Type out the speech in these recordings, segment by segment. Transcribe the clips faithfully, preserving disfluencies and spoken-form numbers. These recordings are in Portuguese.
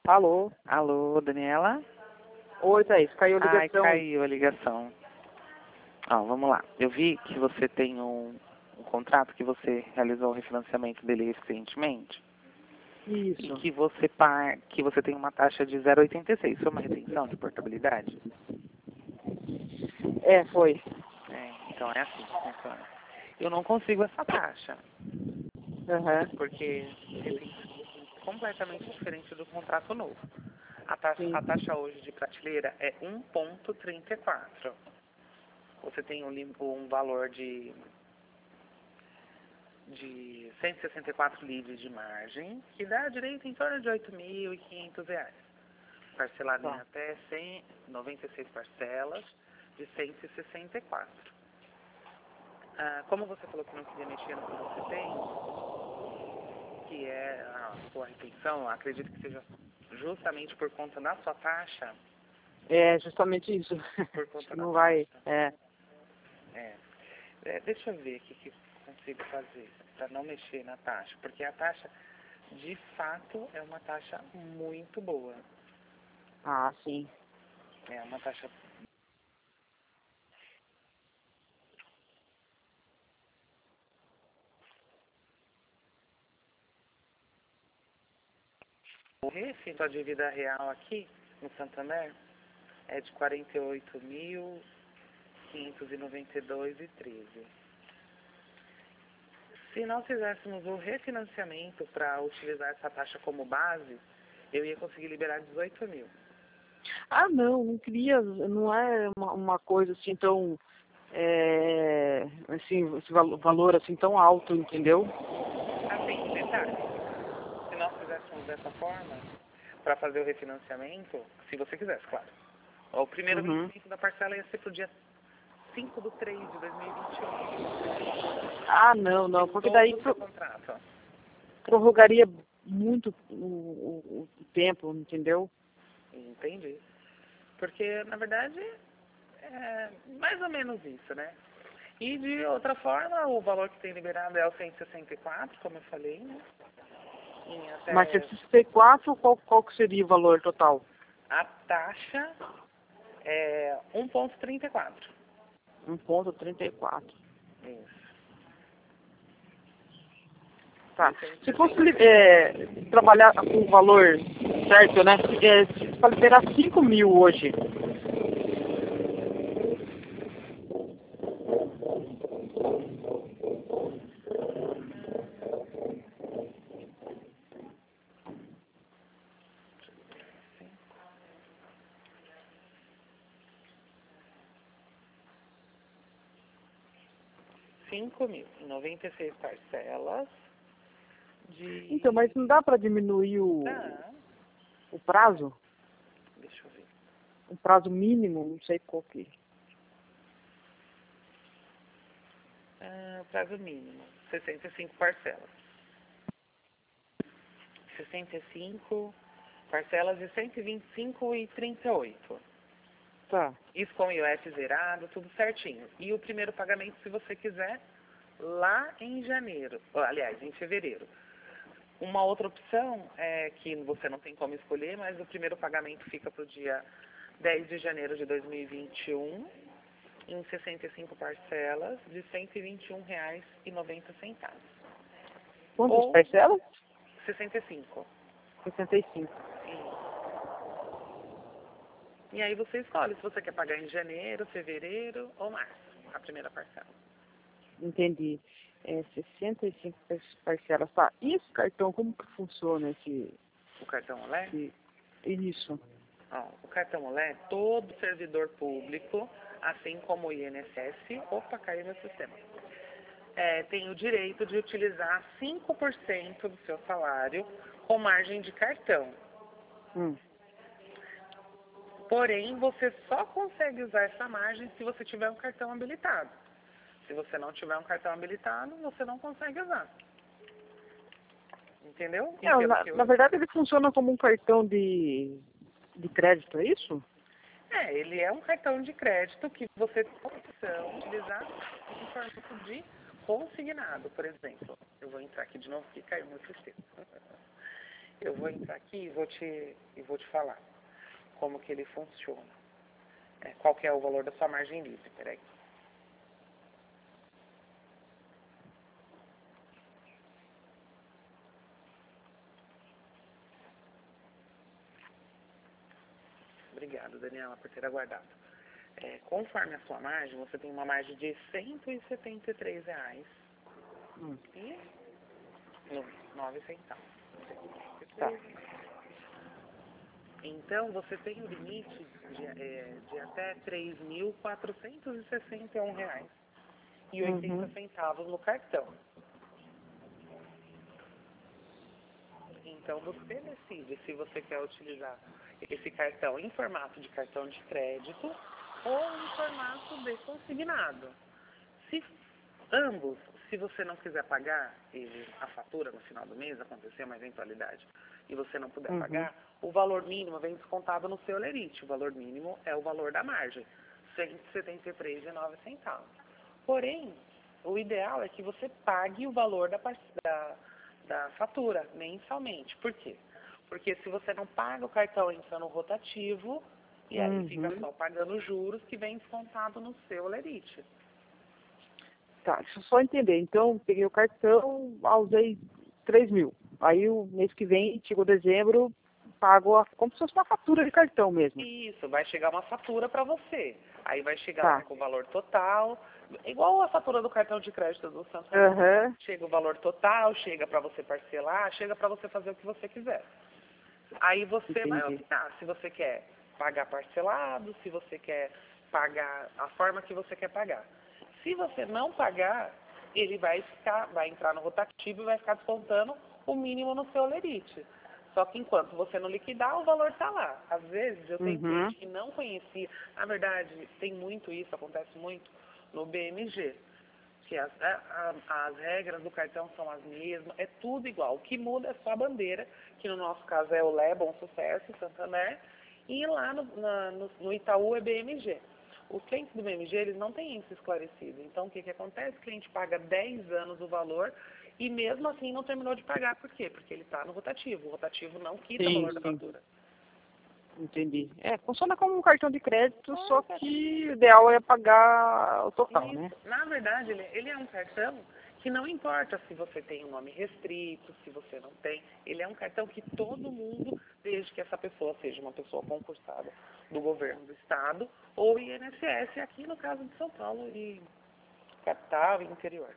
Alô? Alô, Daniela? Oi, Thaís, caiu a Ai, ligação. caiu a ligação. Ó, vamos lá. Eu vi que você tem um, um contrato que você realizou o refinanciamento dele recentemente. Isso. E que você, par, que você tem uma taxa de zero vírgula oitenta e seis. Isso é uma retenção de portabilidade? É, foi. É, então é assim que funciona. Eu não consigo essa taxa, Aham. porque ele é completamente diferente do contrato novo. A taxa, Sim. a taxa hoje de prateleira é um vírgula trinta e quatro. Você tem um, lim- um valor de, de cento e sessenta e quatro livres de margem, que dá direito em torno de oito mil e quinhentos reais. Parcelado em Tá. até cem, noventa e seis parcelas de cento e sessenta e quatro. Ah, como você falou que não queria mexer no que você tem, que é a sua retenção, acredito que seja justamente por conta da sua taxa, É justamente isso. por Acho conta que da não vai. taxa. É. É. É, deixa eu ver o que, que consigo fazer para não mexer na taxa, porque a taxa, de fato, é uma taxa muito boa. Ah, sim. É uma taxa. O refino a dívida real aqui no Santander é de quarenta e oito mil quinhentos e noventa e dois reais e treze. Se nós fizéssemos o refinanciamento para utilizar essa taxa como base, eu ia conseguir liberar dezoito mil. Ah, não, não queria, não é uma, uma coisa assim tão, é, assim, esse valo- valor assim tão alto, entendeu? Assim, detalhe, se nós fizéssemos dessa forma, para fazer o refinanciamento, se você quisesse, claro. O primeiro Uhum. vencimento da parcela ia ser para o dia cinco de três de dois mil e vinte e um. Ah, não, não, Em porque todo daí o seu pro- contrato. prorrogaria muito o, o, o tempo, entendeu? Entendi. Porque, na verdade, é mais ou menos isso, né? E, de outra forma, o valor que tem liberado é o cento e sessenta e quatro, como eu falei, né? Em Mas até sessenta e quatro, qual, qual que seria o valor total? a taxa é um vírgula trinta e quatro. um vírgula trinta e quatro. Isso. Tá. Isso é Se fosse é, trabalhar com o valor certo, né? É, para liberar cinco mil hoje. cinco mil, em noventa e seis parcelas de... Então, mas não dá para diminuir o, Tá, o prazo? deixa eu ver. Um prazo mínimo, não sei qual que. Ah, prazo mínimo, sessenta e cinco parcelas. sessenta e cinco parcelas de cento e vinte e cinco e trinta e oito. Tá. Isso com o I O F zerado, tudo certinho. E o primeiro pagamento, se você quiser, lá em janeiro, ou, aliás, em fevereiro. Uma outra opção é que você não tem como escolher, mas o primeiro pagamento fica para o dia dez de janeiro de dois mil e vinte e um, em sessenta e cinco parcelas de cento e vinte e um reais e noventa centavos. Quantas Ou parcelas? sessenta e cinco. sessenta e cinco. E aí você escolhe se você quer pagar em janeiro, fevereiro ou março, a primeira parcela. Entendi. É sessenta e cinco par- parcelas. Tá. E esse cartão, como que funciona esse. O cartão Olé? esse isso? Ó, o cartão Olé, todo servidor público, assim como o I N S S, opa, caiu meu sistema, é, tem o direito de utilizar cinco por cento do seu salário com margem de cartão. Hum. Porém, você só consegue usar essa margem se você tiver um cartão habilitado. Se você não tiver um cartão habilitado, você não consegue usar. Entendeu? E É, pelo na, que eu... na verdade, ele funciona como um cartão de, de crédito, é isso? É, ele é um cartão de crédito que você tem a opção de utilizar em formato de consignado, por exemplo. Eu vou entrar aqui de novo porque caiu meu sistema. Eu vou entrar aqui e vou te, e vou te falar como que ele funciona. É, qual que é o valor da sua margem livre, peraí. Obrigado, Daniela, por ter aguardado. É, conforme a sua margem, você tem uma margem de cento e setenta e três reais Hum. e nove centavos. Tá. Então, você tem o limite de, é, de até três mil quatrocentos e sessenta e um reais e oitenta Uhum. centavos no cartão. Então, você decide se você quer utilizar esse cartão em formato de cartão de crédito ou em formato de consignado. Se ambos, se você não quiser pagar ele, a fatura no final do mês, acontecer uma eventualidade, e você não puder Uhum. pagar, o valor mínimo vem descontado no seu lerite. O valor mínimo é o valor da margem, cento e setenta e três reais e nove centavos. Porém, o ideal é que você pague o valor da, da, da fatura mensalmente. Por quê? Porque se você não paga, o cartão entra no rotativo e aí Uhum. fica só pagando juros que vem descontado no seu lerite. Tá, deixa eu só entender. Então, peguei o cartão, ah, usei três mil. Aí o mês que vem, chegou dezembro, pago a, como se fosse uma fatura de cartão mesmo. Isso, vai chegar uma fatura para você. Aí vai chegar Tá. lá com o valor total, igual a fatura do cartão de crédito do Santander. Aham. Chega o valor total, chega para você parcelar, chega para você fazer o que você quiser. Aí você vai Entendi. optar se você quer pagar parcelado, se você quer pagar a forma que você quer pagar. Se você não pagar, ele vai ficar, vai entrar no rotativo e vai ficar descontando o mínimo no seu lerite. Só que enquanto você não liquidar, o valor está lá. Às vezes eu tenho Uhum. cliente que não conhecia, na verdade tem muito isso, acontece muito no B M G. Que as, a, a, as regras do cartão são as mesmas, é tudo igual. O que muda é só a bandeira, que no nosso caso é o Lé, Bom Sucesso, Santander, e lá no, na, no, no Itaú é B M G. Os clientes do B M G, eles não têm isso esclarecido. Então, o que, que acontece? O cliente paga dez anos o valor e mesmo assim não terminou de pagar. Por quê? Porque ele está no rotativo. O rotativo não quita o Sim, valor da sim. fatura. Entendi. É, funciona como um cartão de crédito, só que o ideal é pagar o total, Isso. né? Na verdade, ele, ele é um cartão que não importa se você tem um nome restrito, se você não tem. Ele é um cartão que todo mundo, desde que essa pessoa seja uma pessoa concursada do governo do estado ou I N S S, aqui no caso de São Paulo e capital e interior.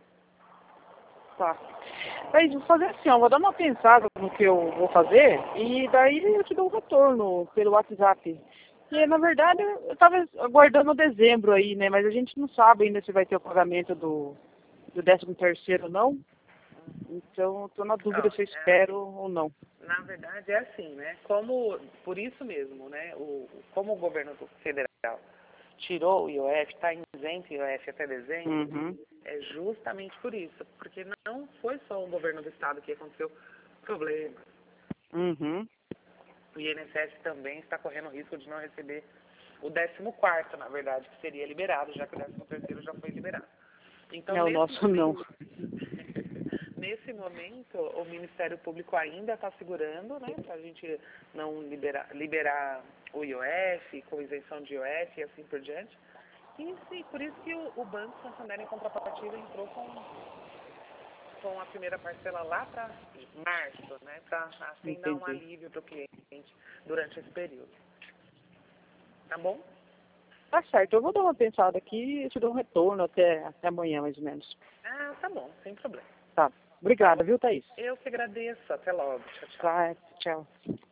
Tá. Mas vou fazer assim, ó, vou dar uma pensada no que eu vou fazer e daí eu te dou um retorno pelo WhatsApp. E na verdade eu estava aguardando dezembro aí, né? Mas a gente não sabe ainda se vai ter o pagamento do, do décimo terceiro ou não. Então estou na dúvida Ó, se eu é espero assim, ou não. na verdade é assim, né? Como, por isso mesmo, né? O, como o governo federal tirou o I O F, está isento I O F até dezembro, Uhum. é justamente por isso, porque não foi só o governo do estado que aconteceu problemas. Uhum. O I N S S também está correndo o risco de não receber o décimo quarto, na verdade, que seria liberado, já que o décimo terceiro já foi liberado. Então, É, o nesse nosso não. momento, nesse momento, o Ministério Público ainda está segurando, né, para a gente não liberar, liberar o I O F, com isenção de I O F e assim por diante. E sim, por isso que o, o Banco Santander, em contrapartida, entrou com, com a primeira parcela lá para março, né, para assim dar um Entendi. alívio para o cliente durante esse período. Tá bom? Tá certo, eu vou dar uma pensada aqui e te dou um retorno até, até amanhã, mais ou menos. Ah, tá bom, sem problema. Tá. Tá bom? Obrigada, viu, Thaís? Eu que agradeço. Até logo. Tchau, tchau. Tá, tchau.